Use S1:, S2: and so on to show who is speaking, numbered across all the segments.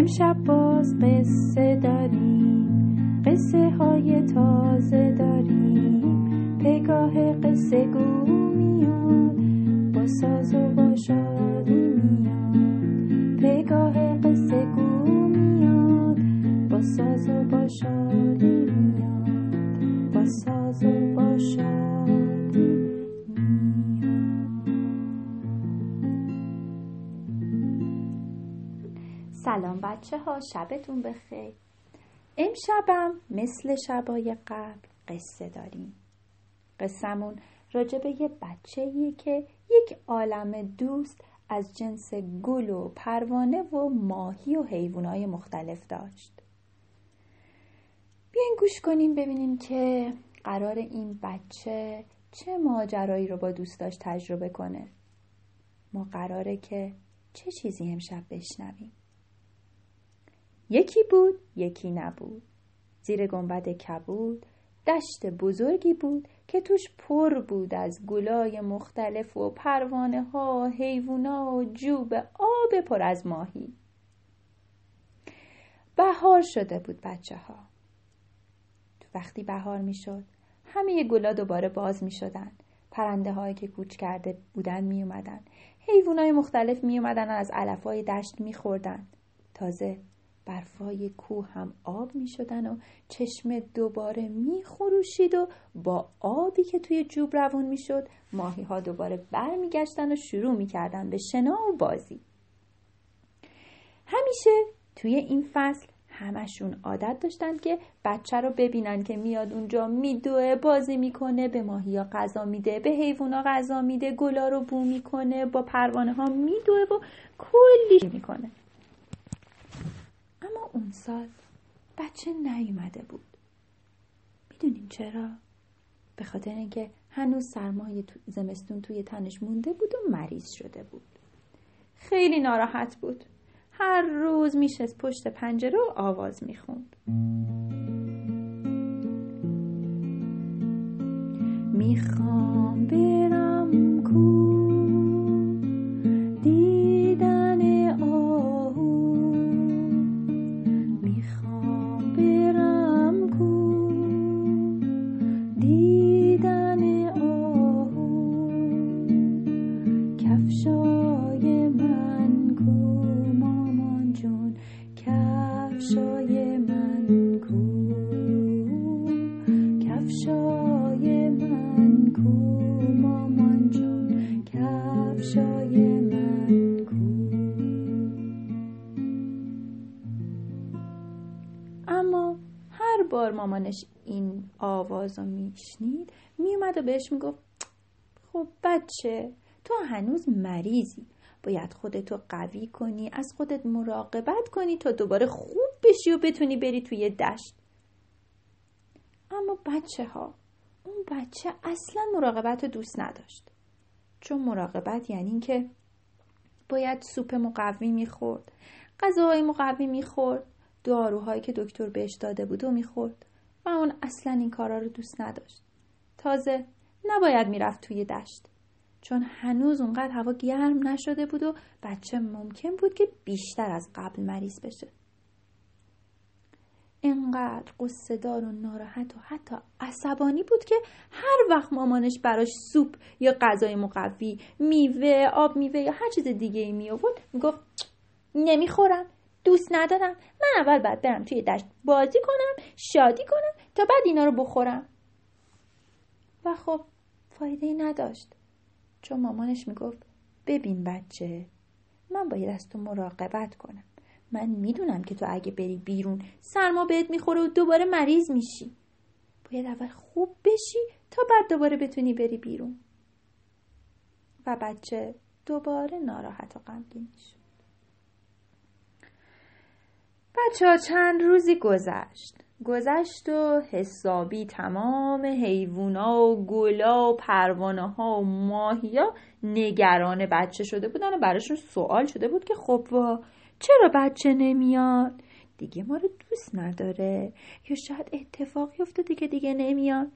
S1: امشب باز قصه داریم، قصه های تازه داریم. پگاه قصه گو میاد، با ساز و با شادی میاد. پگاه قصه گو میاد، با ساز و با شادی میاد. با ساز و با شادی میاد.
S2: سلام بچه ها، شبتون بخیر. امشبم مثل شبای قبل قصه داریم. قصه‌مون راجع به یه بچه‌ایه که یک عالم دوست از جنس گل و پروانه و ماهی و حیوانات مختلف داشت. بیاین گوش کنیم ببینیم که قرار این بچه چه ماجرایی رو با دوستاش تجربه کنه. ما قراره که چه چیزی امشب بشنویم. یکی بود یکی نبود. زیر گنبد کبود دشت بزرگی بود که توش پر بود از گلای مختلف و پروانه ها، حیوونا و جوب آب پر از ماهی. بهار شده بود بچه ها. وقتی بهار می شد همه گلا دوباره باز می شدن. پرنده هایی که کوچ کرده بودن می اومدن. حیوانای مختلف می اومدن از علفای دشت می خوردن. تازه برفای کوه هم آب می شدن و چشمه دوباره می خروشید و با آبی که توی جوب روون می شد ماهی ها دوباره بر می گشتن و شروع می کردن به شنا و بازی. همیشه توی این فصل همشون عادت داشتن که بچه رو ببینن که میاد اونجا میدوه، بازی میکنه، به ماهی ها غذا میده، به حیوان ها غذا میده، گلا رو بو میکنه، با پروانه ها میدوه و کلی میکنه. اما اون سال بچه نیومده بود. میدونین چرا؟ به خاطر اینکه هنوز سرمای زمستون توی تنش مونده بود و مریض شده بود. خیلی ناراحت بود. هر روز میشست پشت پنجره و آواز میخوند. میخوام برم کو دیدن آهو، میخوام برم کو دیدن آهو، کفشای من کو مامان جون، کفشای من کو، کفشای من کو مامان جون، کفشای من کو. اما هر بار مامانش این آوازو میشنید میومد و بهش میگفت خب بچه، تو هنوز مریضی، باید خودتو قوی کنی، از خودت مراقبت کنی تا دوباره خوب بشی و بتونی بری توی دشت. اما بچه ها، اون بچه اصلا مراقبت رو دوست نداشت. چون مراقبت یعنی این که باید سوپ مقوی میخورد، غذاهای مقوی میخورد، داروهایی که دکتر بهش داده بود و میخورد و اون اصلا این کارا رو دوست نداشت. تازه نباید میرفت توی دشت چون هنوز اونقدر هوا گرم نشده بود و بچه ممکن بود که بیشتر از قبل مریض بشه. اینقدر قصه دار و ناراحت و حتی عصبانی بود که هر وقت مامانش براش سوپ یا غذای مقوی، میوه، آب میوه یا هر چیز دیگه ای می آورد میگفت نمیخورم، دوست ندارم، من اول باید برم توی دشت بازی کنم، شادی کنم تا بعد اینا رو بخورم. و خب فایده ای نداشت چون مامانش میگفت ببین بچه، من باید از تو مراقبت کنم. من میدونم که تو اگه بری بیرون سرما بهت میخوره و دوباره مریض میشی. باید اول خوب بشی تا بعد دوباره بتونی بری بیرون. و بچه دوباره ناراحت و غمگین شد. بچه ها چند روزی گذشت و حسابی تمام حیوونا و گلا و پروانه ها و ماهیا نگران بچه شده بودن و براشون سوال شده بود که خب چرا بچه نمیاد؟ دیگه ما رو دوست نداره یا شاید اتفاقی افتاده که دیگه نمیاد؟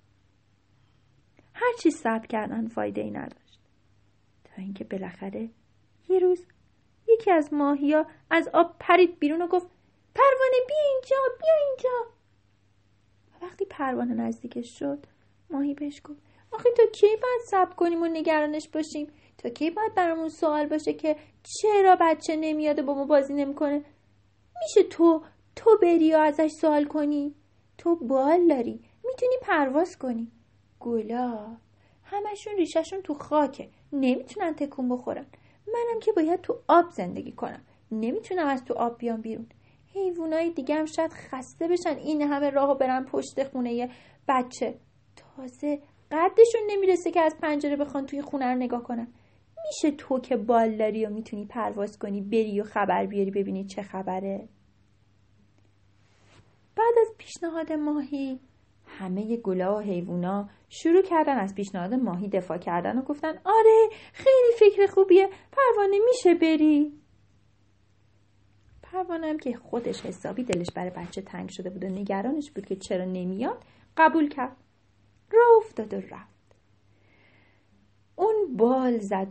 S2: هر چی صبر کردن فایده ای نداشت تا اینکه بالاخره یه روز یکی از ماهیا از آب پرید بیرون و گفت پروانه بیا اینجا. و وقتی پروانه نزدیکش شد ماهی بهش گفت آخه تا کی باید صبر کنیم و نگرانش باشیم؟ تا کی باید برامون سوال باشه که چرا بچه نمیاد و با ما بازی نمیکنه؟ میشه تو بری و ازش سوال کنی؟ تو بال داری، میتونی پرواز کنی. گلا همشون ریششون تو خاکه، نمیتونن تکون بخورن. منم که باید تو آب زندگی کنم، نمیتونم از تو آب بیام بیرون. حیوانای دیگه هم شاید خسته بشن این همه راهو برن پشت خونه یه بچه. تازه قدشون نمیرسه که از پنجره بخوان توی خونه رو نگاه کنن. میشه تو که بال داری و میتونی پرواز کنی بری و خبر بیاری ببینی چه خبره؟ بعد از پیشنهاد ماهی همه گلا و حیوونا شروع کردن از پیشنهاد ماهی دفاع کردن و گفتن آره خیلی فکر خوبیه، پروانه میشه بری. پروانه هم که خودش حسابی دلش برای بچه تنگ شده بود و نگرانش بود که چرا نمیاد قبول کرد. راه افتاد و رفت. اون بال زد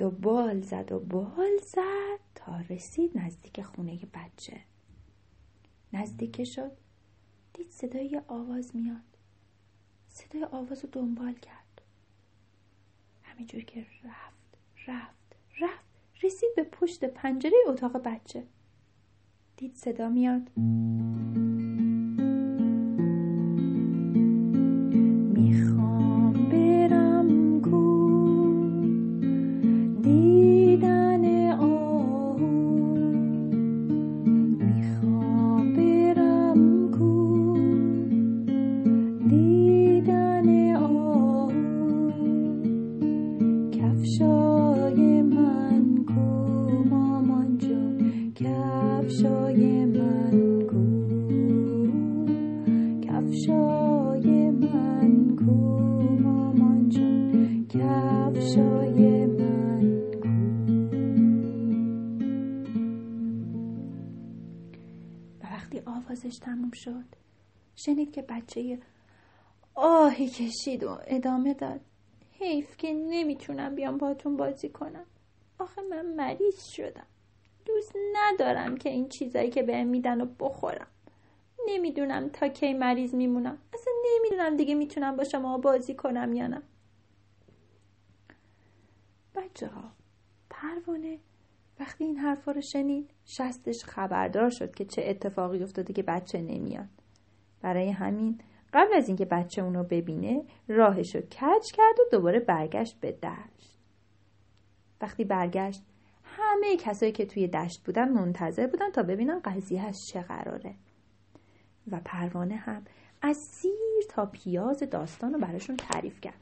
S2: تا رسید نزدیک خونه بچه. نزدیک شد دید صدای آواز میاد. صدای آواز رو دنبال کرد. همینجور که رفت رسید به پشت پنجره اتاق بچه. دید صدا میاد میخوام برم کو دیدن آهو، میخوام برم کو دیدن آهو، کفشای من کو مامان جون، کفشای من کو، کفشای من کو مامان جون، کفشای من کو. و وقتی آوازش تموم شد شنید که بچه آهی کشید و ادامه داد حیف که نمیتونم بیام باهاتون بازی کنم. آخه من مریض شدم، دوست ندارم که این چیزایی که بهم میدن رو بخورم. نمیدونم تا کی مریض میمونم، اصلا نمیدونم دیگه میتونم با شما بازی کنم یا نه. بچه ها، پروانه وقتی این حرفا رو شنید شستش خبردار شد که چه اتفاقی افتاده که بچه نمیاد. برای همین قبل از اینکه بچه اونو ببینه راهشو کج کرد و دوباره برگشت به دشت. وقتی برگشت همه کسایی که توی دشت بودن منتظر بودن تا ببینن قضیه از چه قراره. و پروانه هم از سیر تا پیاز داستان رو براشون تعریف کرد.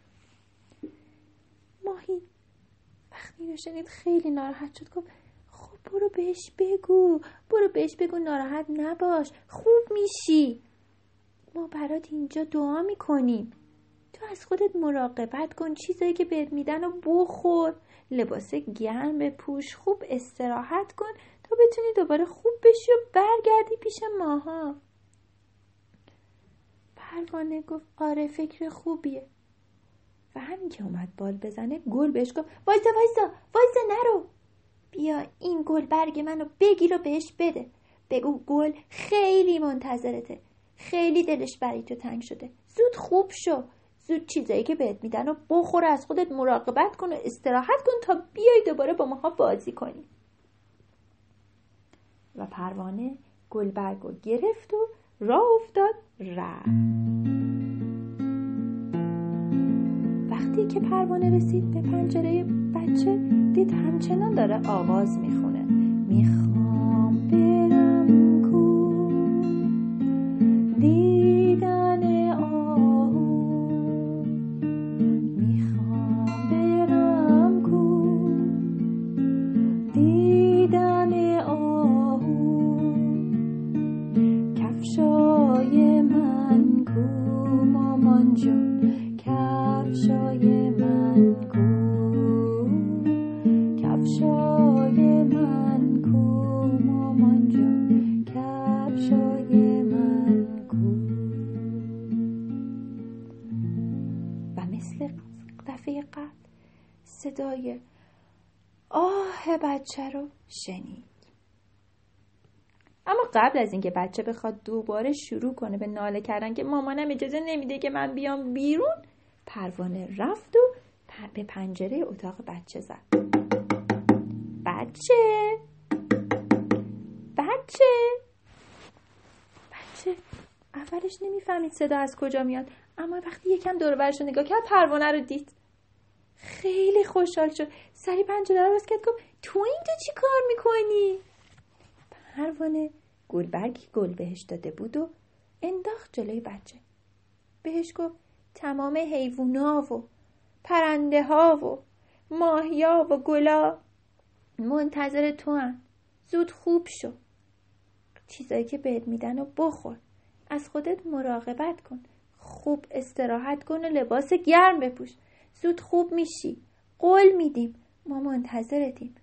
S2: ماهی وقتی اینو شنید خیلی ناراحت شد. گفت خب برو بهش بگو ناراحت نباش، خوب میشی. ما برات اینجا دعا میکنیم. تو از خودت مراقبت کن، چیزایی که بهت میدن رو بخور، لباس گرم بپوش، خوب استراحت کن تا بتونی دوباره خوب بشی و برگردی پیش ماها. پروانه گفت آره فکر خوبیه. و همین که اومد بال بزنه گل بهش گفت وایسا نرو، بیا این گل برگ منو بگیر و بهش بده. بگو گل خیلی منتظرته، خیلی دلش برای تو تنگ شده. زود خوب شو، زود چیزایی که بهت میدن و بخور، از خودت مراقبت کن و استراحت کن تا بیای دوباره با ماها بازی کنی. و پروانه گلبرگو گرفت و راه افتاد رفت. وقتی که پروانه رسید به پنجره بچه دید همچنان داره آواز میخونه. میخوام برم کو دیدن آهو، میخوام برم کو دیدن آهو، کفشای من کو مامان جون، کفشای من کو، کفشای من کو مامان جون، کفشای من کو. و مثل دفعه قبل صدای آه بچه رو شنید. اما قبل از اینکه بچه بخواد دوباره شروع کنه به ناله کردن که مامانم اجازه نمیده که من بیام بیرون، پروانه رفت و به پنجره اتاق بچه زد. بچه اولش نمیفهمید صدا از کجا میاد، اما وقتی یکم دور و برش رو نگاه کرد پروانه رو دید. خیلی خوشحال شد، سری پنجره رو باز کرد، گفت تو اینجا چی کار میکنی؟ پروانه گلبرگی گل بهش داده بود و انداخت جلوی بچه. بهش گفت تمام حیوونا و پرنده ها و ماهیا و گلا منتظر تو هن. زود خوب شو. چیزایی که بهت میدن و بخور. از خودت مراقبت کن. خوب استراحت کن و لباس گرم بپوش. زود خوب میشی. قول میدیم. ما منتظرتیم.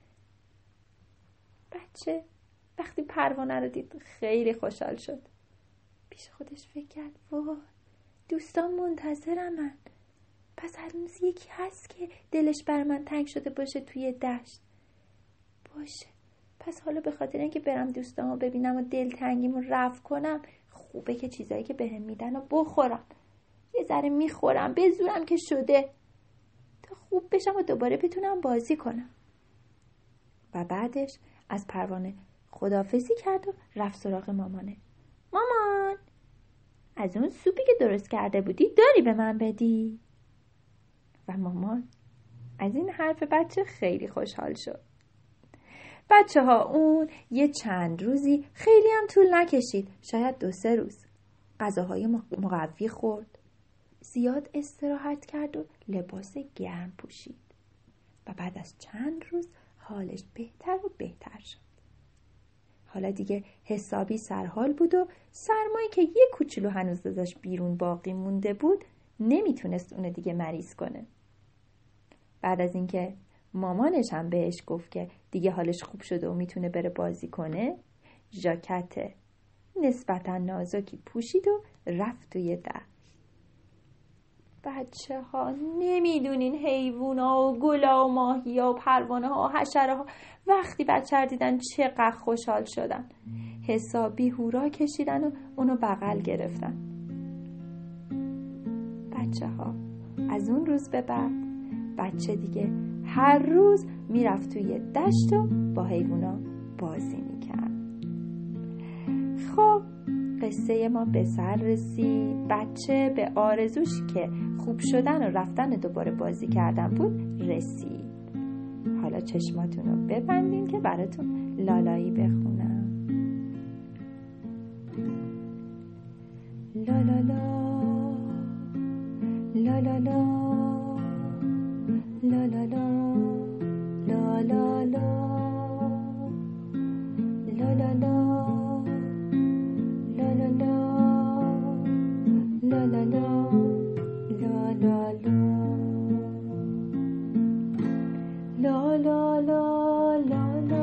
S2: بچه وقتی پروانه رو دید خیلی خوشحال شد. پیش خودش فکر کرد وای دوستان منتظرمن. پس هنوز یکی هست که دلش بر من تنگ شده باشه توی دشت. باشه پس حالا به خاطر اینکه برم دوستامو ببینم و دلتنگیمو رفع کنم خوبه که چیزایی که بهم میدن و بخورم. یه ذره میخورم به زورم که شده تا خوب بشم و دوباره بتونم بازی کنم. و بعدش از پروانه خداحافظی کرد و رفت سراغ مامانه. مامان از اون سوپی که درست کرده بودی داری به من بدی؟ و مامان از این حرف بچه خیلی خوشحال شد. بچه ها اون یه چند روزی خیلی هم طول نکشید، شاید 2-3 روز غذاهای مقوی خورد، زیاد استراحت کرد و لباس گرم پوشید و بعد از چند روز حالش بهتر و بهتر شد. حالا دیگه حسابی سرحال بود و سرمایی که یه کوچولو هنوز ازش بیرون باقی مونده بود نمیتونست اونو دیگه مریض کنه. بعد از اینکه مامانش هم بهش گفت که دیگه حالش خوب شده و میتونه بره بازی کنه، ژاکت نسبتا نازکی پوشید و رفت توی دشت. بچه ها نمیدونین حیوونا و گلا و ماهیا و پروانه ها و حشره ها وقتی بچه رو دیدن چقدر خوشحال شدن. حسابی هورا کشیدن و اونو بغل گرفتن. بچه ها از اون روز به بعد بچه دیگه هر روز میرفت توی دشت و با حیوونا بازی میکرد. خب قصه ما به سر رسید. بچه به آرزوش که خوب شدن و رفتن دوباره بازی کردن بود رسید. حالا چشماتون رو ببندین که براتون لالایی بخونم. لا لا لا لا لا لا لا لا لا لا لا لا لا لا لا لا لا لا لا